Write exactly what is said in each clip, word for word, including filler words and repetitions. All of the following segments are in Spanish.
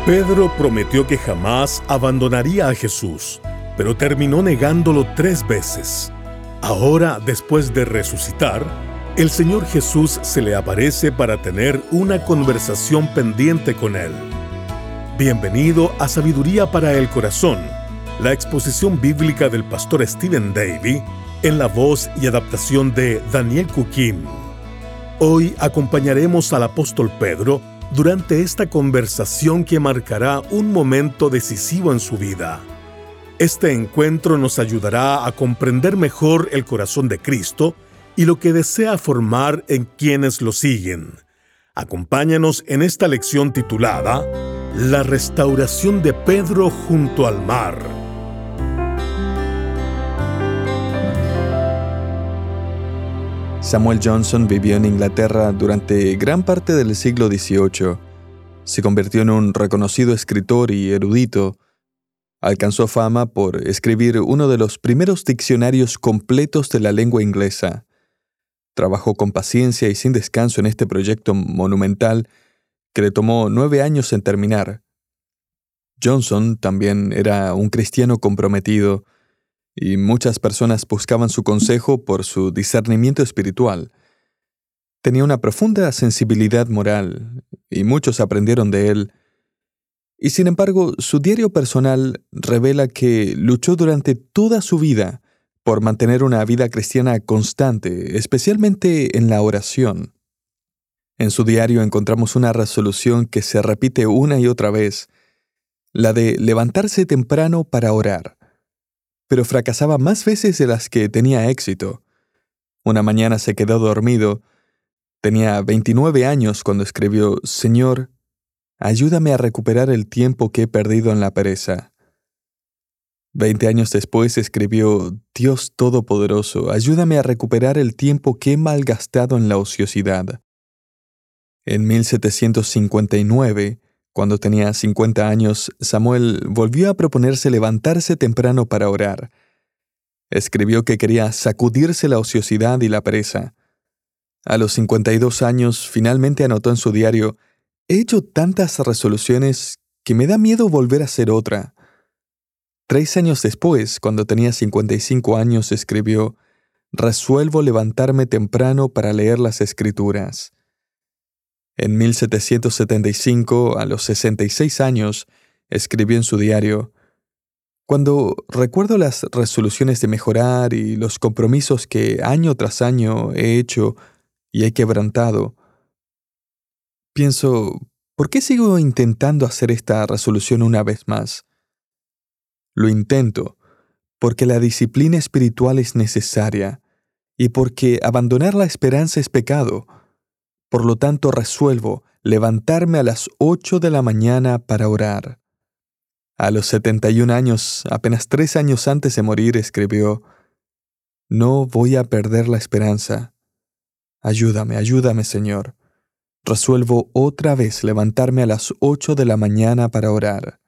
Pedro prometió que jamás abandonaría a Jesús, pero terminó negándolo tres veces. Ahora, después de resucitar, el Señor Jesús se le aparece para tener una conversación pendiente con él. Bienvenido a Sabiduría para el Corazón, la exposición bíblica del pastor Stephen Davey, en la voz y adaptación de Daniel Cuquín. Hoy acompañaremos al apóstol Pedro durante esta conversación que marcará un momento decisivo en su vida. Este encuentro nos ayudará a comprender mejor el corazón de Cristo y lo que desea formar en quienes lo siguen. Acompáñanos en esta lección titulada La restauración de Pedro junto al mar. Samuel Johnson vivió en Inglaterra durante gran parte del siglo dieciocho. Se convirtió en un reconocido escritor y erudito. Alcanzó fama por escribir uno de los primeros diccionarios completos de la lengua inglesa. Trabajó con paciencia y sin descanso en este proyecto monumental que le tomó nueve años en terminar. Johnson también era un cristiano comprometido, y muchas personas buscaban su consejo por su discernimiento espiritual. Tenía una profunda sensibilidad moral, y muchos aprendieron de él. Y sin embargo, su diario personal revela que luchó durante toda su vida por mantener una vida cristiana constante, especialmente en la oración. En su diario encontramos una resolución que se repite una y otra vez, la de levantarse temprano para orar. Pero fracasaba más veces de las que tenía éxito. Una mañana se quedó dormido. Tenía veintinueve años cuando escribió: «Señor, ayúdame a recuperar el tiempo que he perdido en la pereza». Veinte años después escribió: «Dios Todopoderoso, ayúdame a recuperar el tiempo que he malgastado en la ociosidad». En mil setecientos cincuenta y nueve, cuando tenía cincuenta años, Samuel volvió a proponerse levantarse temprano para orar. Escribió que quería sacudirse la ociosidad y la pereza. A los cincuenta y dos años, finalmente anotó en su diario: «He hecho tantas resoluciones que me da miedo volver a hacer otra». Tres años después, cuando tenía cincuenta y cinco años, escribió: «Resuelvo levantarme temprano para leer las Escrituras». En mil setecientos setenta y cinco, a los sesenta y seis años, escribió en su diario: «Cuando recuerdo las resoluciones de mejorar y los compromisos que año tras año he hecho y he quebrantado, pienso, ¿por qué sigo intentando hacer esta resolución una vez más? Lo intento porque la disciplina espiritual es necesaria y porque abandonar la esperanza es pecado. Por lo tanto, resuelvo levantarme a las ocho de la mañana para orar». A los setenta y un años, apenas tres años antes de morir, escribió: «No voy a perder la esperanza. Ayúdame, ayúdame, Señor. Resuelvo otra vez levantarme a las ocho de la mañana para orar».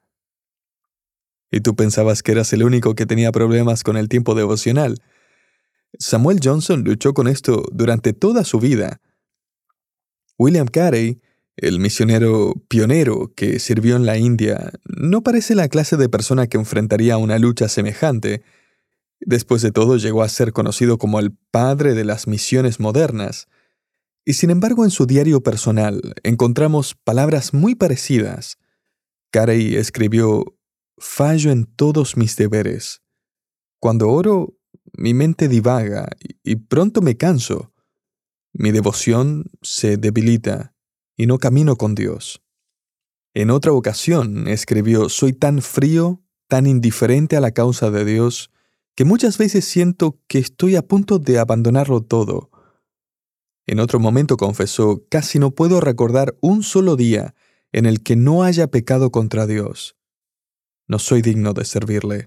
¿Y tú pensabas que eras el único que tenía problemas con el tiempo devocional? Samuel Johnson luchó con esto durante toda su vida. William Carey, el misionero pionero que sirvió en la India, no parece la clase de persona que enfrentaría una lucha semejante. Después de todo, llegó a ser conocido como el padre de las misiones modernas. Y sin embargo, en su diario personal encontramos palabras muy parecidas. Carey escribió: «Fallo en todos mis deberes. Cuando oro, mi mente divaga y pronto me canso. Mi devoción se debilita y no camino con Dios». En otra ocasión escribió: «Soy tan frío, tan indiferente a la causa de Dios, que muchas veces siento que estoy a punto de abandonarlo todo». En otro momento confesó: «Casi no puedo recordar un solo día en el que no haya pecado contra Dios. No soy digno de servirle».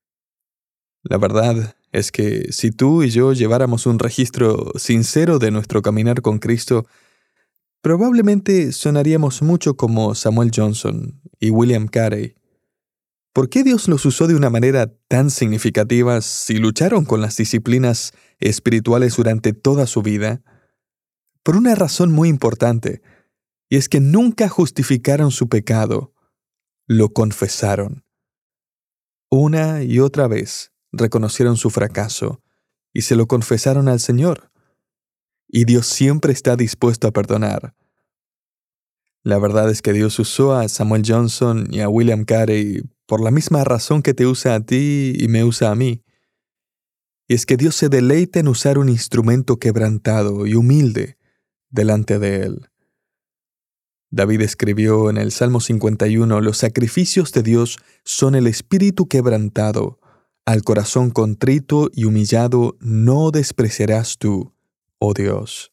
La verdad es que si tú y yo lleváramos un registro sincero de nuestro caminar con Cristo, probablemente sonaríamos mucho como Samuel Johnson y William Carey. ¿Por qué Dios los usó de una manera tan significativa si lucharon con las disciplinas espirituales durante toda su vida? Por una razón muy importante, y es que nunca justificaron su pecado. lo confesaron. Una y otra vez reconocieron su fracaso y se lo confesaron al Señor. Y Dios siempre está dispuesto a perdonar. La verdad es que Dios usó a Samuel Johnson y a William Carey por la misma razón que te usa a ti y me usa a mí. Y es que Dios se deleita en usar un instrumento quebrantado y humilde delante de Él. David escribió en el Salmo cincuenta y uno, «Los sacrificios de Dios son el espíritu quebrantado. Al corazón contrito y humillado no despreciarás tú, oh Dios».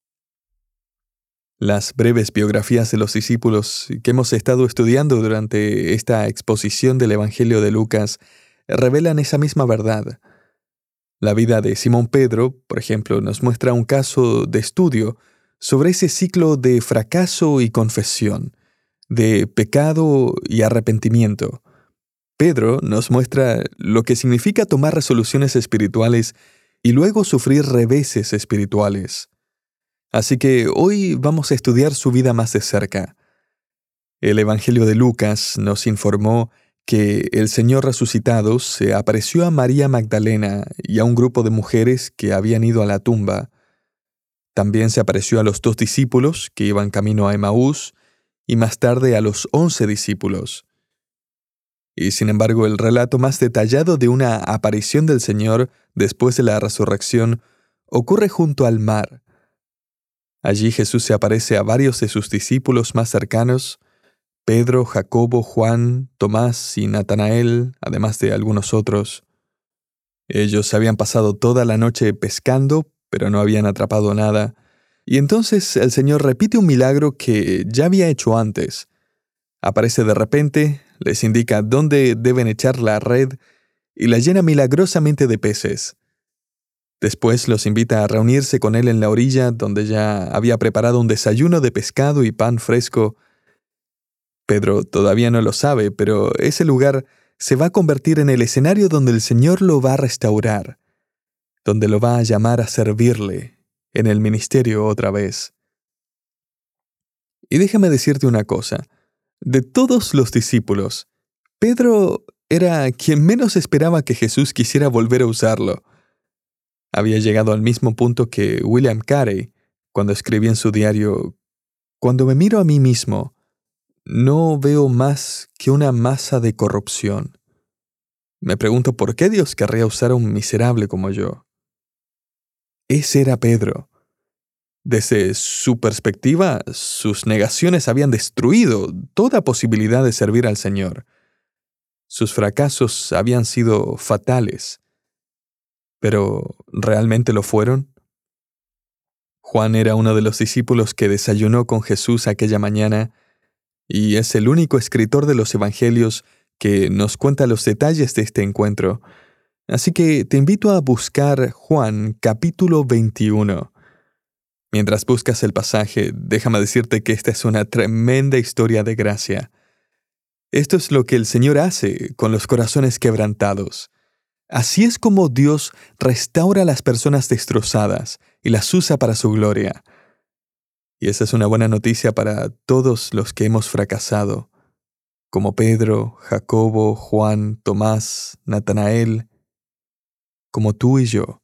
Las breves biografías de los discípulos que hemos estado estudiando durante esta exposición del Evangelio de Lucas revelan esa misma verdad. La vida de Simón Pedro, por ejemplo, nos muestra un caso de estudio sobre ese ciclo de fracaso y confesión, de pecado y arrepentimiento. Pedro nos muestra lo que significa tomar resoluciones espirituales y luego sufrir reveses espirituales. Así que hoy vamos a estudiar su vida más de cerca. El Evangelio de Lucas nos informó que el Señor resucitado se apareció a María Magdalena y a un grupo de mujeres que habían ido a la tumba. También se apareció a los dos discípulos que iban camino a Emaús y más tarde a los once discípulos. Y sin embargo, el relato más detallado de una aparición del Señor después de la resurrección ocurre junto al mar. Allí Jesús se aparece a varios de sus discípulos más cercanos, Pedro, Jacobo, Juan, Tomás y Natanael, además de algunos otros. Ellos habían pasado toda la noche pescando, pero no habían atrapado nada. Y entonces el Señor repite un milagro que ya había hecho antes. Aparece de repente, les indica dónde deben echar la red y la llena milagrosamente de peces. Después los invita a reunirse con él en la orilla, donde ya había preparado un desayuno de pescado y pan fresco. Pedro todavía no lo sabe, pero ese lugar se va a convertir en el escenario donde el Señor lo va a restaurar, donde lo va a llamar a servirle en el ministerio otra vez. Y déjame decirte una cosa. De todos los discípulos, Pedro era quien menos esperaba que Jesús quisiera volver a usarlo. Había llegado al mismo punto que William Carey, cuando escribía en su diario, «Cuando me miro a mí mismo, no veo más que una masa de corrupción. Me pregunto por qué Dios querría usar a un miserable como yo». Ese era Pedro. Desde su perspectiva, sus negaciones habían destruido toda posibilidad de servir al Señor. Sus fracasos habían sido fatales. ¿Pero realmente lo fueron? Juan era uno de los discípulos que desayunó con Jesús aquella mañana y es el único escritor de los Evangelios que nos cuenta los detalles de este encuentro. Así que te invito a buscar Juan capítulo veintiuno. Mientras buscas el pasaje, déjame decirte que esta es una tremenda historia de gracia. Esto es lo que el Señor hace con los corazones quebrantados. Así es como Dios restaura a las personas destrozadas y las usa para su gloria. Y esa es una buena noticia para todos los que hemos fracasado, como Pedro, Jacobo, Juan, Tomás, Natanael, como tú y yo.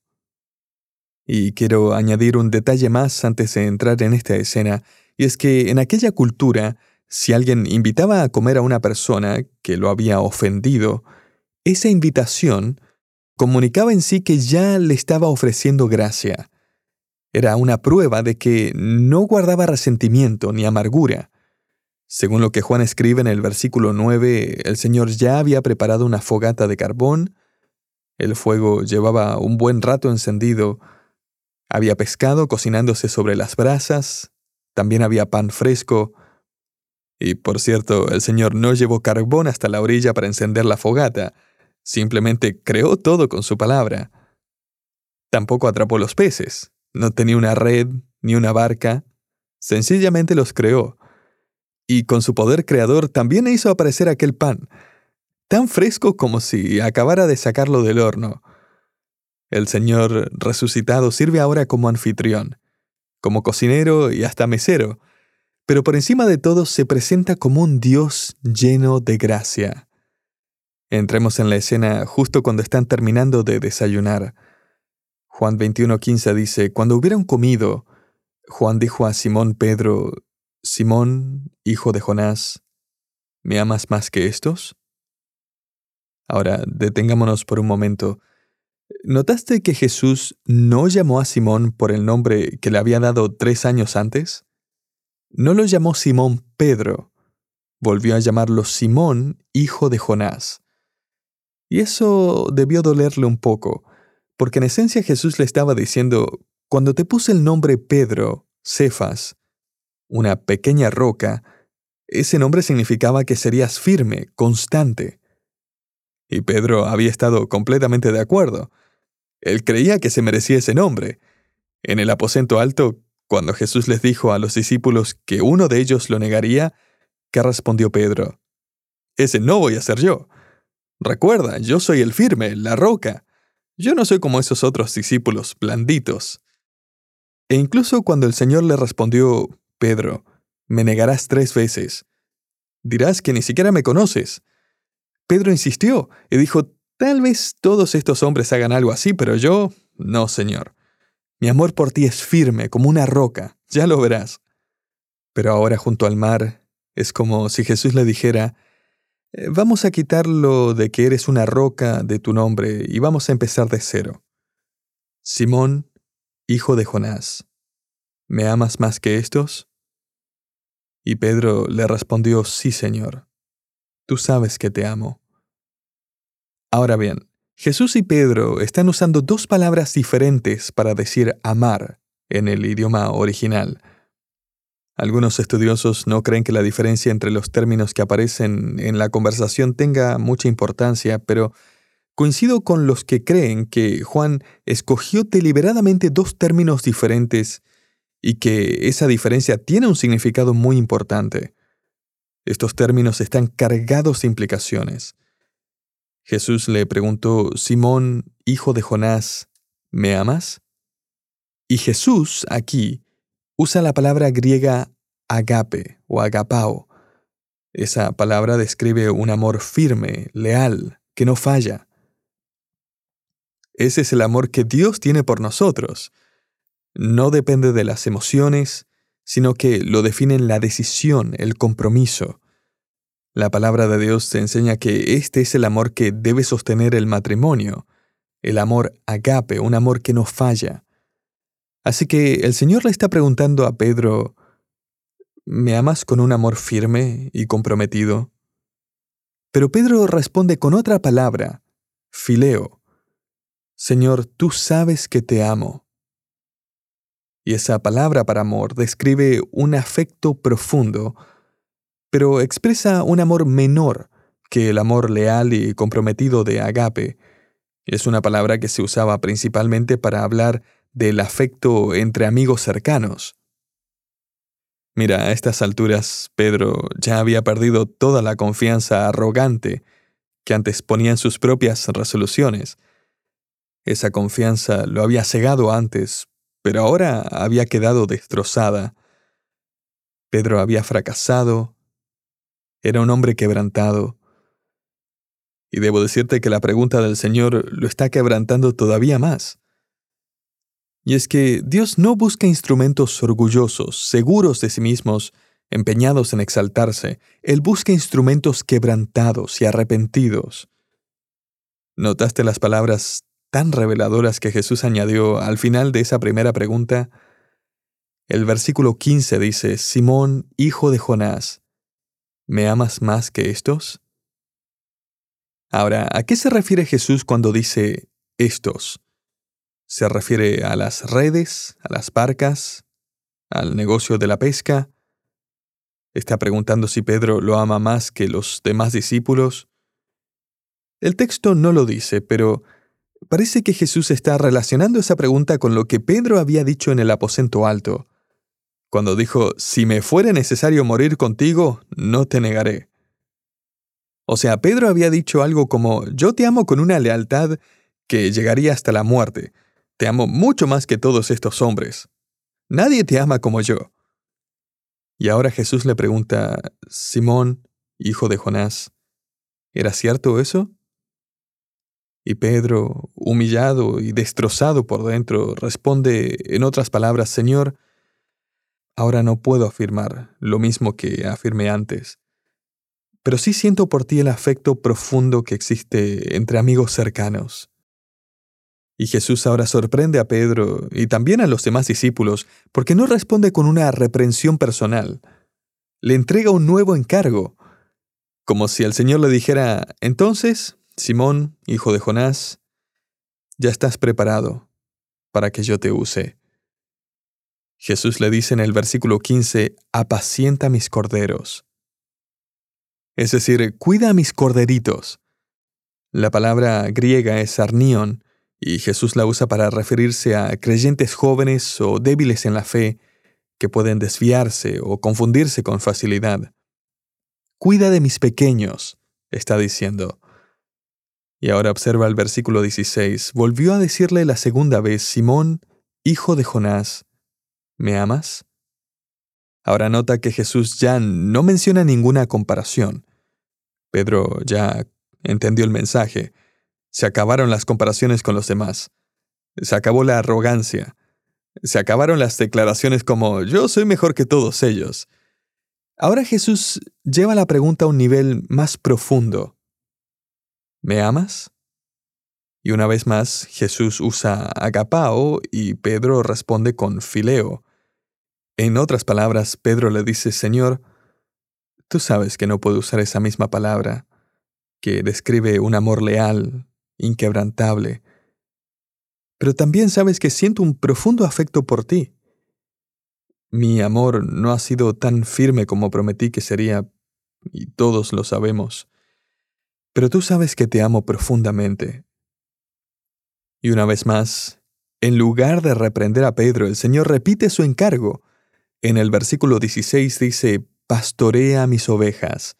Y quiero añadir un detalle más antes de entrar en esta escena, y es que en aquella cultura, si alguien invitaba a comer a una persona que lo había ofendido, esa invitación comunicaba en sí que ya le estaba ofreciendo gracia. Era una prueba de que no guardaba resentimiento ni amargura. Según lo que Juan escribe en el versículo nueve, el Señor ya había preparado una fogata de carbón, el fuego llevaba un buen rato encendido, había pescado cocinándose sobre las brasas, también había pan fresco, y por cierto, el Señor no llevó carbón hasta la orilla para encender la fogata, simplemente creó todo con su palabra. Tampoco atrapó los peces, no tenía una red ni una barca, sencillamente los creó. Y con su poder creador también hizo aparecer aquel pan, tan fresco como si acabara de sacarlo del horno. El Señor resucitado sirve ahora como anfitrión, como cocinero y hasta mesero, pero por encima de todo se presenta como un Dios lleno de gracia. Entremos en la escena justo cuando están terminando de desayunar. Juan veintiuno quince dice, cuando hubieron comido, Juan dijo a Simón Pedro, Simón, hijo de Jonás, ¿me amas más que estos? Ahora, detengámonos por un momento. ¿Notaste que Jesús no llamó a Simón por el nombre que le había dado tres años antes? No lo llamó Simón Pedro. Volvió a llamarlo Simón, hijo de Jonás. Y eso debió dolerle un poco, porque en esencia Jesús le estaba diciendo, cuando te puse el nombre Pedro, Cefas, una pequeña roca, ese nombre significaba que serías firme, constante. Y Pedro había estado completamente de acuerdo. Él creía que se merecía ese nombre. En el aposento alto, cuando Jesús les dijo a los discípulos que uno de ellos lo negaría, ¿qué respondió Pedro? Ese no voy a ser yo. Recuerda, yo soy el firme, la roca. Yo no soy como esos otros discípulos blanditos. E incluso cuando el Señor le respondió, Pedro, me negarás tres veces. Dirás que ni siquiera me conoces. Pedro insistió y dijo, tal vez todos estos hombres hagan algo así, pero yo, no, Señor. Mi amor por ti es firme como una roca, ya lo verás. Pero ahora junto al mar, es como si Jesús le dijera, vamos a quitarlo de que eres una roca de tu nombre y vamos a empezar de cero. Simón, hijo de Jonás, ¿me amas más que estos? Y Pedro le respondió, sí, Señor, tú sabes que te amo. Ahora bien, Jesús y Pedro están usando dos palabras diferentes para decir amar en el idioma original. Algunos estudiosos no creen que la diferencia entre los términos que aparecen en la conversación tenga mucha importancia, pero coincido con los que creen que Juan escogió deliberadamente dos términos diferentes y que esa diferencia tiene un significado muy importante. Estos términos están cargados de implicaciones. Jesús le preguntó, Simón, hijo de Jonás, ¿me amas? Y Jesús aquí usa la palabra griega agape o agapao. Esa palabra describe un amor firme, leal, que no falla. Ese es el amor que Dios tiene por nosotros. No depende de las emociones, sino que lo define la decisión, el compromiso. La palabra de Dios te enseña que este es el amor que debe sostener el matrimonio, el amor agape, un amor que no falla. Así que el Señor le está preguntando a Pedro, ¿me amas con un amor firme y comprometido? Pero Pedro responde con otra palabra, fileo. Señor, tú sabes que te amo. Y esa palabra para amor describe un afecto profundo, pero expresa un amor menor que el amor leal y comprometido de agape. Es una palabra que se usaba principalmente para hablar del afecto entre amigos cercanos. Mira, a estas alturas, Pedro ya había perdido toda la confianza arrogante que antes ponía en sus propias resoluciones. Esa confianza lo había cegado antes, pero ahora había quedado destrozada. Pedro había fracasado, era un hombre quebrantado. Y debo decirte que la pregunta del Señor lo está quebrantando todavía más. Y es que Dios no busca instrumentos orgullosos, seguros de sí mismos, empeñados en exaltarse. Él busca instrumentos quebrantados y arrepentidos. ¿Notaste las palabras tan reveladoras que Jesús añadió al final de esa primera pregunta? El versículo quince dice, Simón, hijo de Jonás, ¿me amas más que estos? Ahora, ¿a qué se refiere Jesús cuando dice estos? ¿Se refiere a las redes, a las barcas, al negocio de la pesca? ¿Está preguntando si Pedro lo ama más que los demás discípulos? El texto no lo dice, pero parece que Jesús está relacionando esa pregunta con lo que Pedro había dicho en el aposento alto, cuando dijo, si me fuere necesario morir contigo, no te negaré. O sea, Pedro había dicho algo como, yo te amo con una lealtad que llegaría hasta la muerte. Te amo mucho más que todos estos hombres. Nadie te ama como yo. Y ahora Jesús le pregunta, Simón, hijo de Jonás, ¿era cierto eso? Y Pedro, humillado y destrozado por dentro, responde en otras palabras, Señor, ahora no puedo afirmar lo mismo que afirmé antes, pero sí siento por ti el afecto profundo que existe entre amigos cercanos. Y Jesús ahora sorprende a Pedro y también a los demás discípulos porque no responde con una reprensión personal. Le entrega un nuevo encargo, como si el Señor le dijera, entonces, Simón, hijo de Jonás, ya estás preparado para que yo te use. Jesús le dice en el versículo quince, apacienta mis corderos. Es decir, cuida a mis corderitos. La palabra griega es arnion, y Jesús la usa para referirse a creyentes jóvenes o débiles en la fe que pueden desviarse o confundirse con facilidad. Cuida de mis pequeños, está diciendo. Y ahora observa el versículo dieciséis. Volvió a decirle la segunda vez, Simón, hijo de Jonás, ¿me amas? Ahora nota que Jesús ya no menciona ninguna comparación. Pedro ya entendió el mensaje. Se acabaron las comparaciones con los demás. Se acabó la arrogancia. Se acabaron las declaraciones como, yo soy mejor que todos ellos. Ahora Jesús lleva la pregunta a un nivel más profundo. ¿Me amas? Y una vez más, Jesús usa agapao y Pedro responde con fileo. En otras palabras, Pedro le dice, Señor, tú sabes que no puedo usar esa misma palabra, que describe un amor leal, inquebrantable. Pero también sabes que siento un profundo afecto por ti. Mi amor no ha sido tan firme como prometí que sería, y todos lo sabemos. Pero tú sabes que te amo profundamente. Y una vez más, en lugar de reprender a Pedro, el Señor repite su encargo. En el versículo dieciséis dice, pastorea mis ovejas.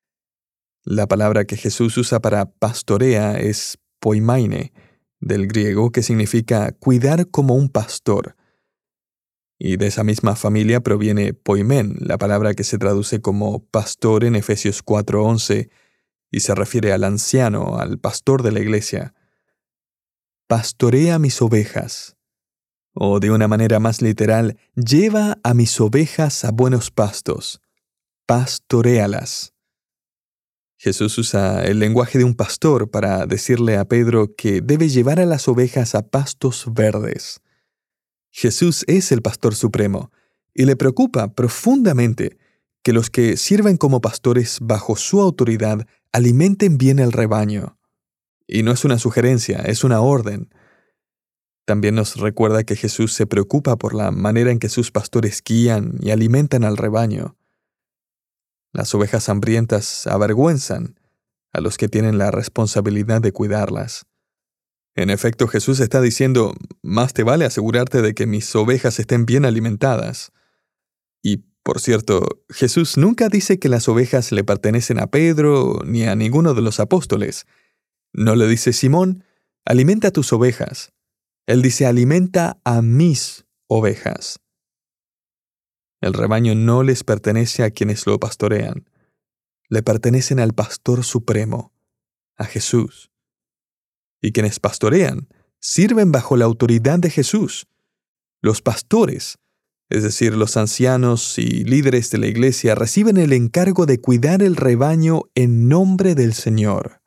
La palabra que Jesús usa para pastorea es poimaine, del griego, que significa cuidar como un pastor. Y de esa misma familia proviene poimen, la palabra que se traduce como pastor en Efesios cuatro once, y se refiere al anciano, al pastor de la iglesia. Pastorea mis ovejas. O de una manera más literal, lleva a mis ovejas a buenos pastos. Pastoréalas. Jesús usa el lenguaje de un pastor para decirle a Pedro que debe llevar a las ovejas a pastos verdes. Jesús es el pastor supremo y le preocupa profundamente que los que sirven como pastores bajo su autoridad alimenten bien el rebaño. Y no es una sugerencia, es una orden. También nos recuerda que Jesús se preocupa por la manera en que sus pastores guían y alimentan al rebaño. Las ovejas hambrientas avergüenzan a los que tienen la responsabilidad de cuidarlas. En efecto, Jesús está diciendo, más te vale asegurarte de que mis ovejas estén bien alimentadas. Y, por cierto, Jesús nunca dice que las ovejas le pertenecen a Pedro ni a ninguno de los apóstoles. No le dice, Simón, alimenta tus ovejas. Él dice, alimenta a mis ovejas. El rebaño no les pertenece a quienes lo pastorean. Le pertenecen al pastor supremo, a Jesús. Y quienes pastorean sirven bajo la autoridad de Jesús. Los pastores, es decir, los ancianos y líderes de la iglesia, reciben el encargo de cuidar el rebaño en nombre del Señor.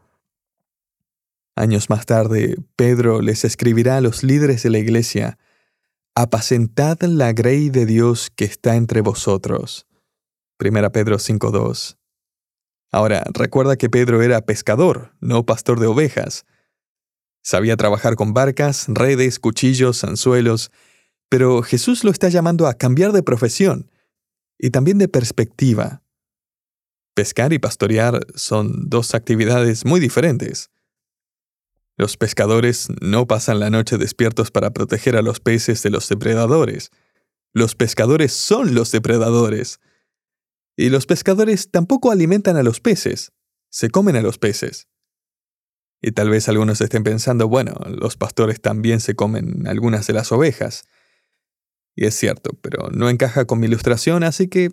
Años más tarde, Pedro les escribirá a los líderes de la iglesia, apacentad la grey de Dios que está entre vosotros. Primera Pedro cinco dos. Ahora, recuerda que Pedro era pescador, no pastor de ovejas. Sabía trabajar con barcas, redes, cuchillos, anzuelos, pero Jesús lo está llamando a cambiar de profesión y también de perspectiva. Pescar y pastorear son dos actividades muy diferentes. Los pescadores no pasan la noche despiertos para proteger a los peces de los depredadores. Los pescadores son los depredadores. Y los pescadores tampoco alimentan a los peces, se comen a los peces. Y tal vez algunos estén pensando, bueno, los pastores también se comen algunas de las ovejas. Y es cierto, pero no encaja con mi ilustración, así que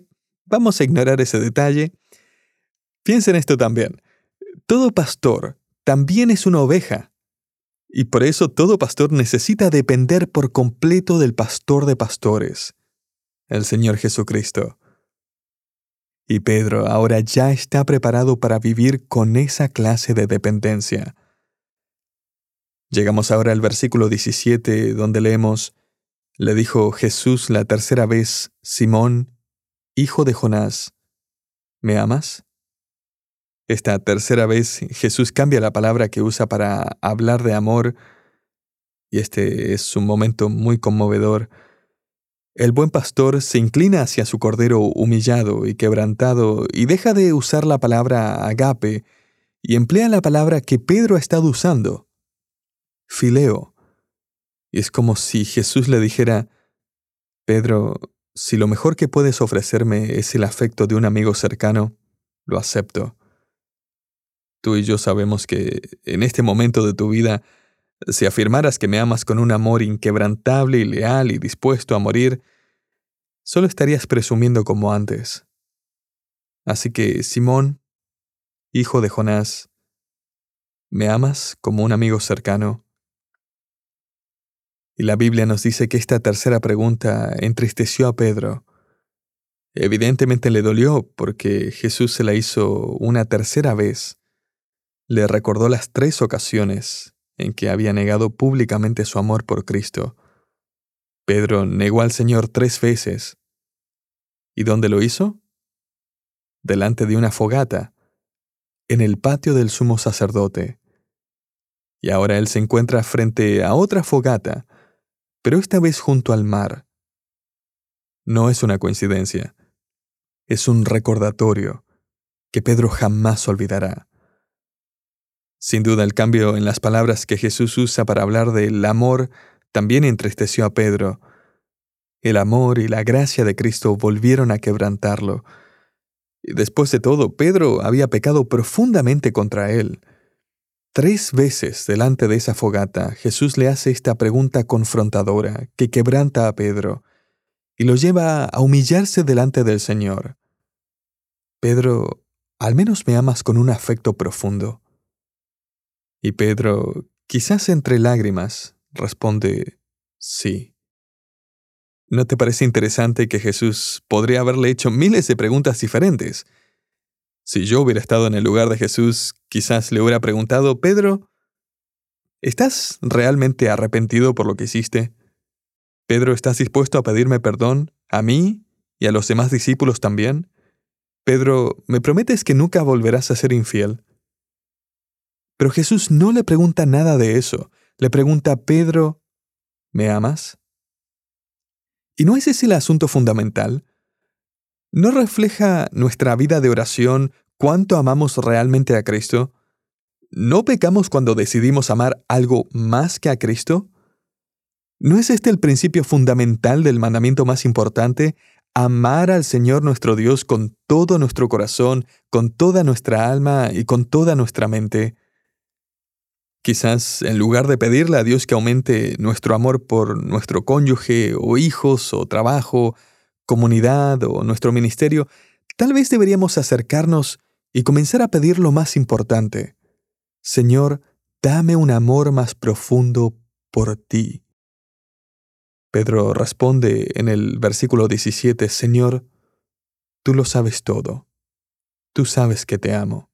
vamos a ignorar ese detalle. Piensa en esto también. Todo pastor también es una oveja. Y por eso todo pastor necesita depender por completo del pastor de pastores, el Señor Jesucristo. Y Pedro ahora ya está preparado para vivir con esa clase de dependencia. Llegamos ahora al versículo diecisiete, donde leemos: Le dijo Jesús la tercera vez: Simón, hijo de Jonás, ¿me amas? Esta tercera vez Jesús cambia la palabra que usa para hablar de amor, y este es un momento muy conmovedor. El buen pastor se inclina hacia su cordero humillado y quebrantado y deja de usar la palabra agape y emplea la palabra que Pedro ha estado usando, fileo. Y es como si Jesús le dijera: Pedro, si lo mejor que puedes ofrecerme es el afecto de un amigo cercano, lo acepto. Tú y yo sabemos que en este momento de tu vida, si afirmaras que me amas con un amor inquebrantable y leal y dispuesto a morir, solo estarías presumiendo como antes. Así que, Simón, hijo de Jonás, ¿me amas como un amigo cercano? Y la Biblia nos dice que esta tercera pregunta entristeció a Pedro. Evidentemente le dolió porque Jesús se la hizo una tercera vez. Le recordó las tres ocasiones en que había negado públicamente su amor por Cristo. Pedro negó al Señor tres veces. ¿Y dónde lo hizo? Delante de una fogata, en el patio del sumo sacerdote. Y ahora él se encuentra frente a otra fogata, pero esta vez junto al mar. No es una coincidencia. Es un recordatorio que Pedro jamás olvidará. Sin duda, el cambio en las palabras que Jesús usa para hablar del amor también entristeció a Pedro. El amor y la gracia de Cristo volvieron a quebrantarlo. Y después de todo, Pedro había pecado profundamente contra él. Tres veces delante de esa fogata, Jesús le hace esta pregunta confrontadora que quebranta a Pedro y lo lleva a humillarse delante del Señor. Pedro, al menos me amas con un afecto profundo. Y Pedro, quizás entre lágrimas, responde: sí. ¿No te parece interesante que Jesús podría haberle hecho miles de preguntas diferentes? Si yo hubiera estado en el lugar de Jesús, quizás le hubiera preguntado: Pedro, ¿estás realmente arrepentido por lo que hiciste? Pedro, ¿estás dispuesto a pedirme perdón a mí y a los demás discípulos también? Pedro, ¿me prometes que nunca volverás a ser infiel? Pero Jesús no le pregunta nada de eso. Le pregunta: Pedro, ¿me amas? ¿Y no es ese el asunto fundamental? ¿No refleja nuestra vida de oración cuánto amamos realmente a Cristo? ¿No pecamos cuando decidimos amar algo más que a Cristo? ¿No es este el principio fundamental del mandamiento más importante? Amar al Señor nuestro Dios con todo nuestro corazón, con toda nuestra alma y con toda nuestra mente. Quizás en lugar de pedirle a Dios que aumente nuestro amor por nuestro cónyuge o hijos o trabajo, comunidad o nuestro ministerio, tal vez deberíamos acercarnos y comenzar a pedir lo más importante. Señor, dame un amor más profundo por ti. Pedro responde en el versículo diecisiete: Señor, tú lo sabes todo. Tú sabes que te amo.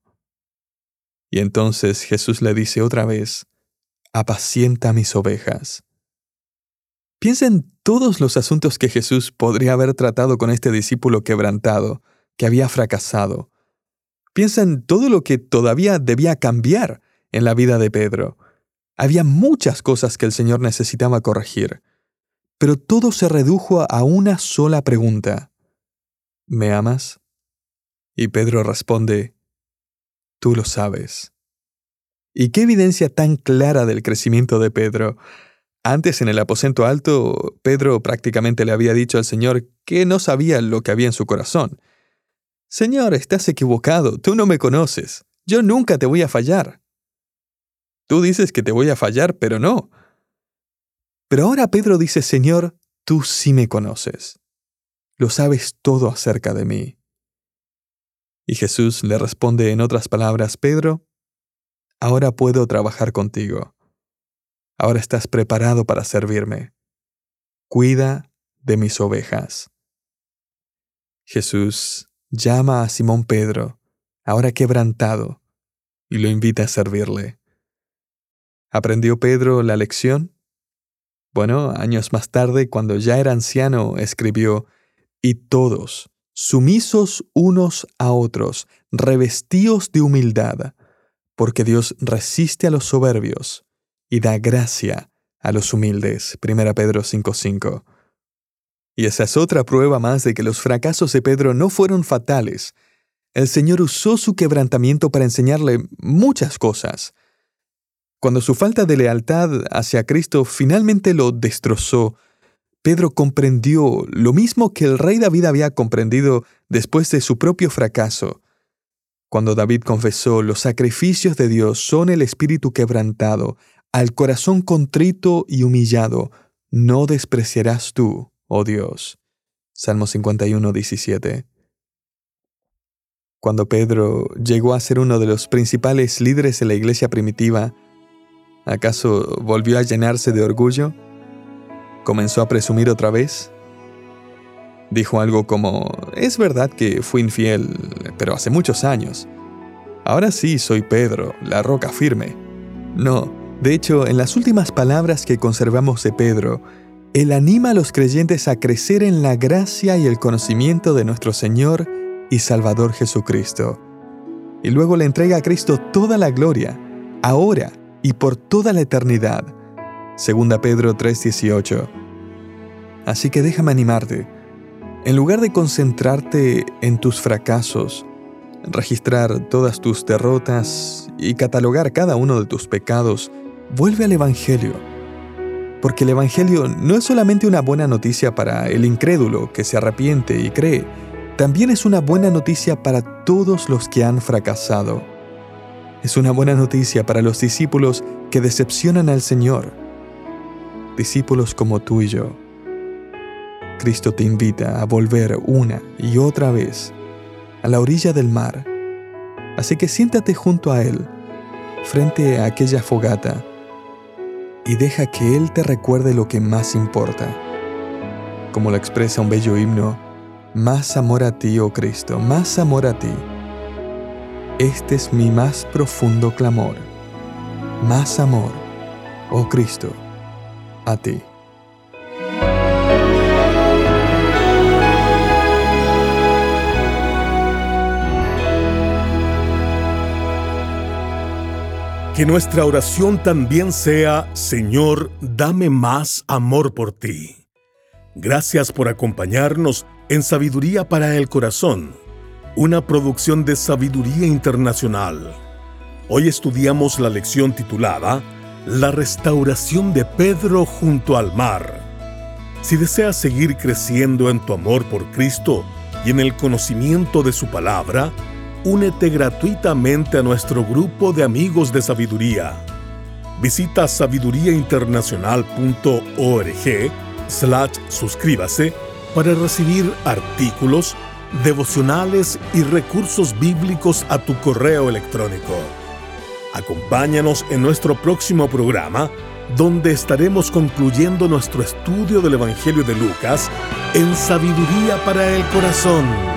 Y entonces Jesús le dice otra vez: apacienta mis ovejas. Piensa en todos los asuntos que Jesús podría haber tratado con este discípulo quebrantado, que había fracasado. Piensa en todo lo que todavía debía cambiar en la vida de Pedro. Había muchas cosas que el Señor necesitaba corregir, pero todo se redujo a una sola pregunta: ¿me amas? Y Pedro responde: tú lo sabes. ¿Y qué evidencia tan clara del crecimiento de Pedro? Antes, en el aposento alto, Pedro prácticamente le había dicho al Señor que no sabía lo que había en su corazón. Señor, estás equivocado, tú no me conoces, yo nunca te voy a fallar. Tú dices que te voy a fallar, pero no. Pero ahora Pedro dice: Señor, tú sí me conoces. Lo sabes todo acerca de mí. Y Jesús le responde en otras palabras: Pedro, ahora puedo trabajar contigo. Ahora estás preparado para servirme. Cuida de mis ovejas. Jesús llama a Simón Pedro, ahora quebrantado, y lo invita a servirle. ¿Aprendió Pedro la lección? Bueno, años más tarde, cuando ya era anciano, escribió: Y todos, sumisos unos a otros, revestíos de humildad, porque Dios resiste a los soberbios y da gracia a los humildes. Primera Pedro cinco cinco. Y esa es otra prueba más de que los fracasos de Pedro no fueron fatales. El Señor usó su quebrantamiento para enseñarle muchas cosas. Cuando su falta de lealtad hacia Cristo finalmente lo destrozó, Pedro comprendió lo mismo que el rey David había comprendido después de su propio fracaso. Cuando David confesó: los sacrificios de Dios son el espíritu quebrantado, al corazón contrito y humillado, no despreciarás tú, oh Dios. Salmo cincuenta y uno, diecisiete. Cuando Pedro llegó a ser uno de los principales líderes de la iglesia primitiva, ¿acaso volvió a llenarse de orgullo? ¿Comenzó a presumir otra vez? Dijo algo como: es verdad que fui infiel, pero hace muchos años. Ahora sí soy Pedro, la roca firme. No, de hecho, en las últimas palabras que conservamos de Pedro, él anima a los creyentes a crecer en la gracia y el conocimiento de nuestro Señor y Salvador Jesucristo. Y luego le entrega a Cristo toda la gloria, ahora y por toda la eternidad. Segunda Pedro tres dieciocho. Así que déjame animarte. En lugar de concentrarte en tus fracasos, registrar todas tus derrotas y catalogar cada uno de tus pecados, vuelve al Evangelio. Porque el Evangelio no es solamente una buena noticia para el incrédulo que se arrepiente y cree, también es una buena noticia para todos los que han fracasado. Es una buena noticia para los discípulos que decepcionan al Señor. Discípulos como tú y yo. Cristo te invita a volver una y otra vez a la orilla del mar. Así que siéntate junto a Él, frente a aquella fogata, y deja que Él te recuerde lo que más importa. Como lo expresa un bello himno: más amor a ti, oh Cristo, más amor a ti. Este es mi más profundo clamor. Más amor, oh Cristo, a ti. Que nuestra oración también sea: Señor, dame más amor por ti. Gracias por acompañarnos en Sabiduría para el Corazón, una producción de Sabiduría Internacional. Hoy estudiamos la lección titulada La restauración de Pedro junto al mar. Si deseas seguir creciendo en tu amor por Cristo y en el conocimiento de su palabra, únete gratuitamente a nuestro grupo de amigos de sabiduría. Visita sabiduría internacional punto org slash suscríbase para recibir artículos, devocionales y recursos bíblicos a tu correo electrónico. Acompáñanos en nuestro próximo programa, donde estaremos concluyendo nuestro estudio del Evangelio de Lucas en Sabiduría para el Corazón.